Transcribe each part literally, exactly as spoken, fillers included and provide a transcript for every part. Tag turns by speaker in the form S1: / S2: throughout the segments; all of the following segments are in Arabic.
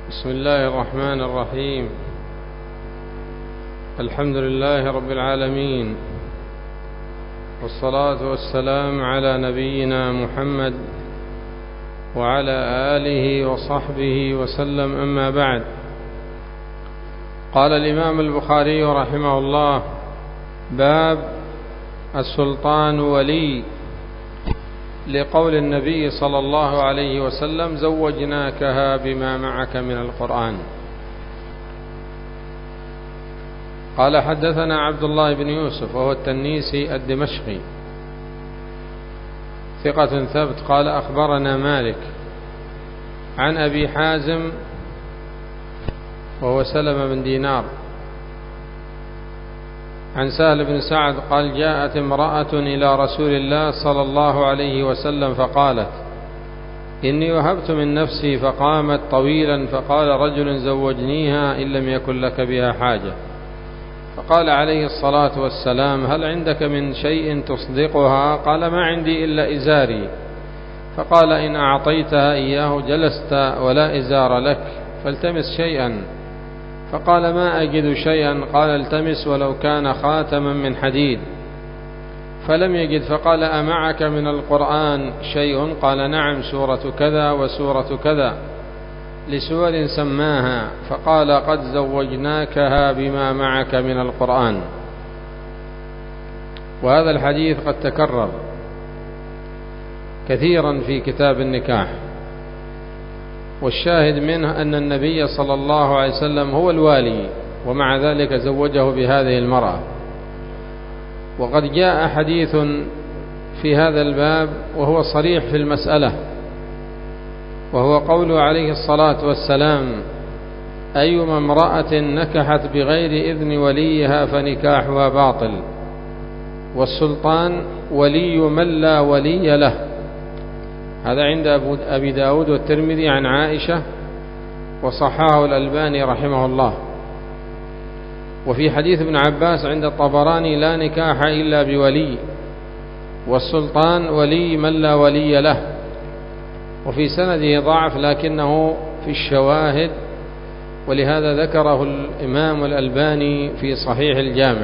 S1: بسم الله الرحمن الرحيم. الحمد لله رب العالمين، والصلاة والسلام على نبينا محمد وعلى آله وصحبه وسلم، أما بعد. قال الإمام البخاري رحمه الله: باب السلطان ولي، لقول النبي صلى الله عليه وسلم: زوجناكها بما معك من القرآن. قال: حدثنا عبد الله بن يوسف وهو التنيسي الدمشقي ثقة ثبت. قال: أخبرنا مالك عن أبي حازم وهو سلمة بن دينار عن سهل بن سعد قال: جاءت امرأة إلى رسول الله صلى الله عليه وسلم فقالت: إني وهبت من نفسي. فقامت طويلا، فقال رجل: زوجنيها إن لم يكن لك بها حاجة. فقال عليه الصلاة والسلام: هل عندك من شيء تصدقها؟ قال: ما عندي إلا إزاري. فقال: إن أعطيتها إياه جلست ولا إزار لك، فالتمس شيئا. فقال: ما أجد شيئا. قال: التمس ولو كان خاتما من حديد. فلم يجد. فقال: أمعك من القرآن شيء؟ قال: نعم، سورة كذا وسورة كذا، لسور سماها. فقال: قد زوجناكها بما معك من القرآن. وهذا الحديث قد تكرر كثيرا في كتاب النكاح، والشاهد منه أن النبي صلى الله عليه وسلم هو الوالي، ومع ذلك زوجه بهذه المرأة. وقد جاء حديث في هذا الباب وهو صريح في المسألة، وهو قوله عليه الصلاة والسلام: أيما امرأة نكحت بغير إذن وليها فنكاحها باطل، والسلطان ولي من لا ولي له. هذا عند أبي داود والترمذي عن عائشة، وصححه الألباني رحمه الله. وفي حديث ابن عباس عند الطبراني: لا نكاح إلا بولي، والسلطان ولي من لا ولي له. وفي سنده ضعف، لكنه في الشواهد، ولهذا ذكره الإمام الألباني في صحيح الجامع.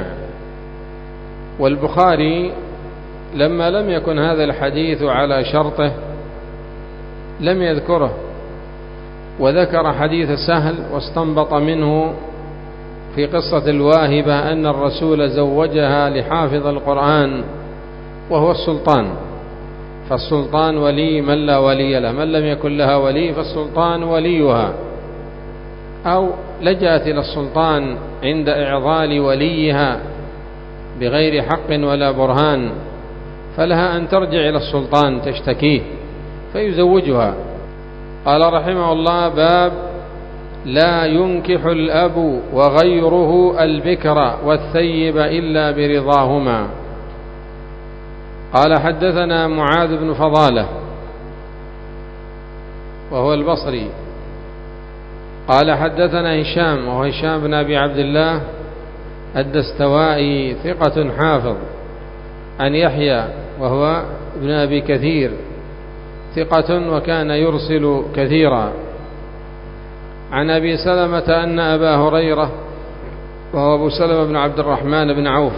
S1: والبخاري لما لم يكن هذا الحديث على شرطه لم يذكره، وذكر حديث سهل، واستنبط منه في قصة الواهبة أن الرسول زوجها لحافظ القرآن وهو السلطان. فالسلطان ولي من لا ولي له، من لم يكن لها ولي فالسلطان وليها، أو لجأت إلى السلطان عند إعضال وليها بغير حق ولا برهان، فلها أن ترجع إلى السلطان تشتكيه فيزوجها. قال رحمه الله: باب لا ينكح الأب وغيره البكر والثيب إلا برضاهما. قال: حدثنا معاذ بن فضالة وهو البصري قال: حدثنا هشام وهو هشام بن أبي عبد الله الدستوائي ثقة حافظ، عن يحيى وهو ابن أبي كثير ثقة وكان يرسل كثيرا، عن أبي سلمة أن أبا هريرة وهو أبو سلمة بن عبد الرحمن بن عوف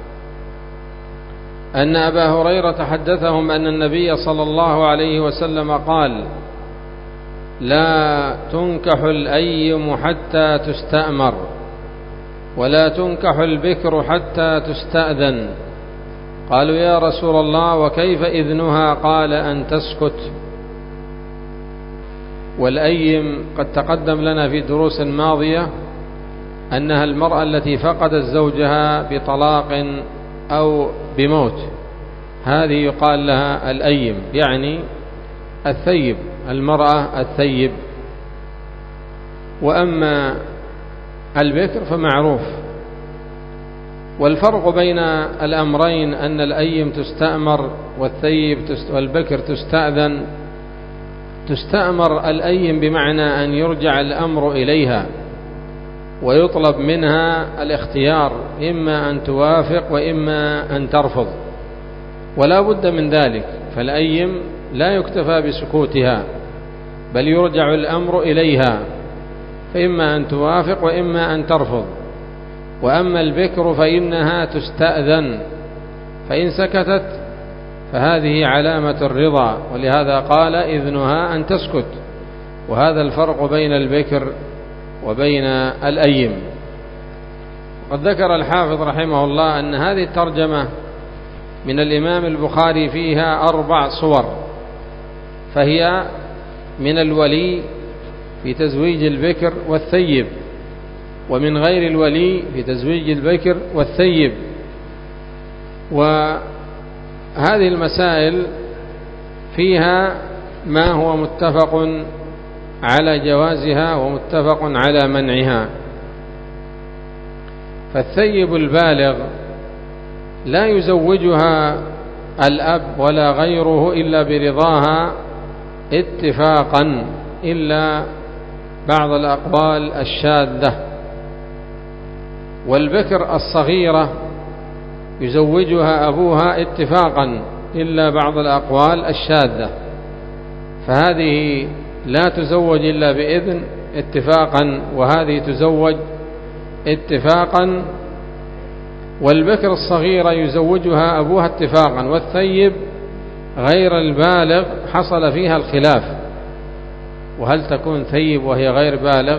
S1: أن أبا هريرة حدثهم أن النبي صلى الله عليه وسلم قال: لا تنكح الأيم حتى تستأمر، ولا تنكح البكر حتى تستأذن. قالوا: يا رسول الله، وكيف إذنها؟ قال: أن تسكت. والأيم قد تقدم لنا في دروس ماضية أنها المرأة التي فقدت زوجها بطلاق أو بموت، هذه يقال لها الأيم، يعني الثيب، المرأة الثيب. وأما البكر فمعروف. والفرق بين الأمرين أن الأيم تستأمر والثيب والبكر تستأذن. تستأمر الأيم بمعنى أن يرجع الأمر إليها ويطلب منها الاختيار، إما أن توافق وإما أن ترفض، ولا بد من ذلك. فالأيم لا يكتفى بسكوتها، بل يرجع الأمر إليها، فإما أن توافق وإما أن ترفض. وأما البكر فإنها تستأذن، فإن سكتت فهذه علامة الرضا، ولهذا قال إذنها أن تسكت. وهذا الفرق بين البكر وبين الأيم. قد ذكر الحافظ رحمه الله أن هذه الترجمة من الإمام البخاري فيها أربع صور، فهي من الولي في تزويج البكر والثيب، ومن غير الولي في تزويج البكر والثيب. وهذه المسائل فيها ما هو متفق على جوازها ومتفق على منعها. فالثيب البالغ لا يزوجها الأب ولا غيره إلا برضاها اتفاقا، إلا بعض الأقوال الشاذة. والبكر الصغيرة يزوجها أبوها اتفاقا إلا بعض الأقوال الشاذة، فهذه لا تزوج إلا بإذن اتفاقا، وهذه تزوج اتفاقا. والبكر الصغيرة يزوجها أبوها اتفاقا، والثيب غير البالغ حصل فيها الخلاف. وهل تكون ثيب وهي غير بالغ؟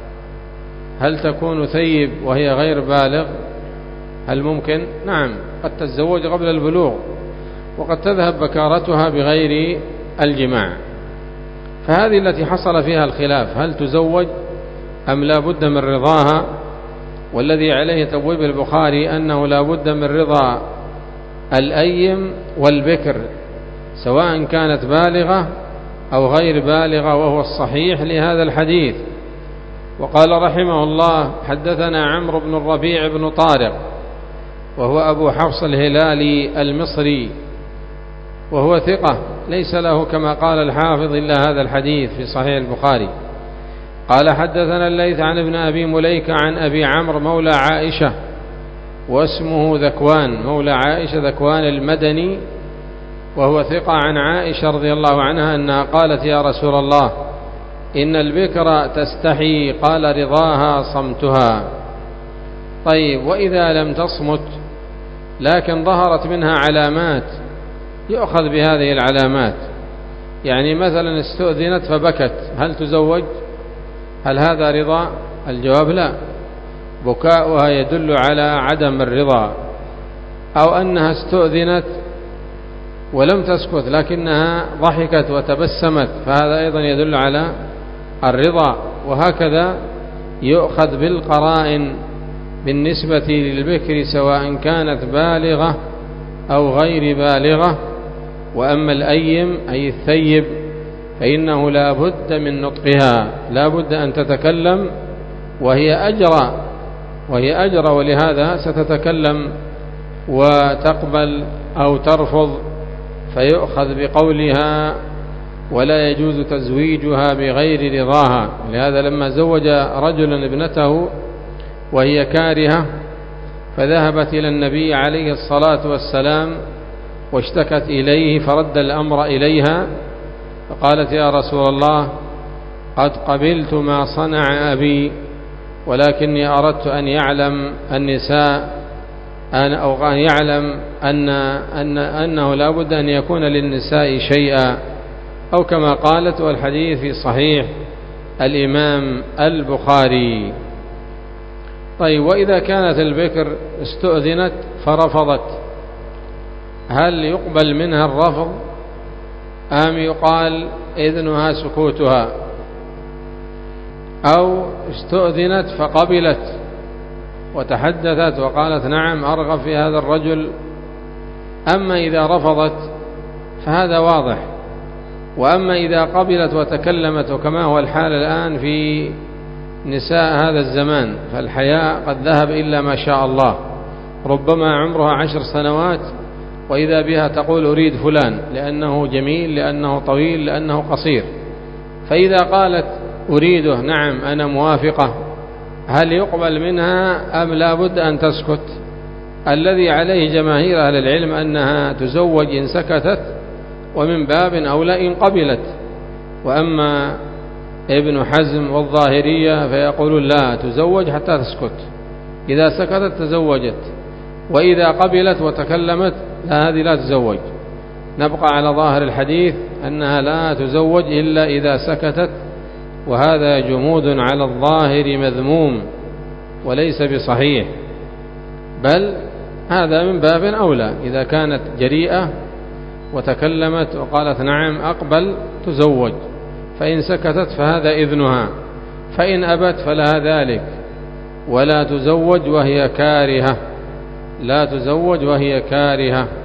S1: هل تكون ثيب وهي غير بالغ؟ هل ممكن؟ نعم، قد تتزوج قبل البلوغ، وقد تذهب بكارتها بغير الجماع. فهذه التي حصل فيها الخلاف، هل تزوج أم لا بد من رضاها؟ والذي عليه تبويب البخاري أنه لا بد من رضا الأيم والبكر، سواء كانت بالغة أو غير بالغة، وهو الصحيح لهذا الحديث. وقال رحمه الله: حدثنا عمرو بن الربيع بن طارق، وهو أبو حفص الهلالي المصري، وهو ثقة ليس له كما قال الحافظ إلا هذا الحديث في صحيح البخاري. قال: حدثنا الليث عن ابن أبي مليكة عن أبي عمرو مولى عائشة، واسمه ذكوان مولى عائشة ذكوان المدني، وهو ثقة عن عائشة رضي الله عنها أنها قالت: يا رسول الله، إن البكر تستحي، قال: رضاها صمتها. طيب، وإذا لم تصمت لكن ظهرت منها علامات يؤخذ بهذه العلامات، يعني مثلا استؤذنت فبكت، هل تزوج؟ هل هذا رضا؟ الجواب لا، بكاؤها يدل على عدم الرضا. أو أنها استؤذنت ولم تسكت لكنها ضحكت وتبسمت، فهذا أيضا يدل على الرضا. وهكذا يؤخذ بالقرائن بالنسبة للبكر سواء كانت بالغة أو غير بالغة. وأما الأيم أي الثيب فإنه لا بد من نطقها، لا بد أن تتكلم، وهي أجرى وهي أجرى ولهذا ستتكلم وتقبل أو ترفض، فيؤخذ بقولها ولا يجوز تزويجها بغير رضاها. لهذا لما زوج رجل ابنته وهي كارهة فذهبت إلى النبي عليه الصلاة والسلام واشتكت إليه، فرد الأمر إليها فقالت: يا رسول الله، قد قبلت ما صنع أبي، ولكني أردت أن يعلم النساء أن أو أن يعلم أن أن أنه لا بد أن يكون للنساء شيئا، أو كما قالت، والحديث في صحيح الإمام البخاري. طيب، وإذا كانت البكر استؤذنت فرفضت، هل يقبل منها الرفض أم يقال إذنها سكوتها؟ أو استؤذنت فقبلت وتحدثت وقالت: نعم، أرغب في هذا الرجل. أما إذا رفضت فهذا واضح. وأما إذا قبلت وتكلمت، وكما هو الحال الآن في نساء هذا الزمان، فالحياء قد ذهب إلا ما شاء الله، ربما عمرها عشر سنوات وإذا بها تقول: أريد فلان لأنه جميل، لأنه طويل، لأنه قصير. فإذا قالت: أريده، نعم أنا موافقة، هل يقبل منها أم لا بد أن تسكت؟ الذي عليه جماهير أهل العلم أنها تزوج إن سكتت، ومن باب أولى إن قبلت. وأما ابن حزم والظاهرية فيقولون لا تزوج حتى تسكت، إذا سكتت تزوجت، وإذا قبلت وتكلمت لا، هذه لا تزوج. نبقى على ظاهر الحديث أنها لا تزوج إلا إذا سكتت، وهذا جمود على الظاهر مذموم وليس بصحيح، بل هذا من باب أولى إذا كانت جريئة وتكلمت وقالت نعم أقبل تزوج، فإن سكتت فهذا إذنها، فإن أبت فلها ذلك، ولا تزوج وهي كارهة، لا تزوج وهي كارهة.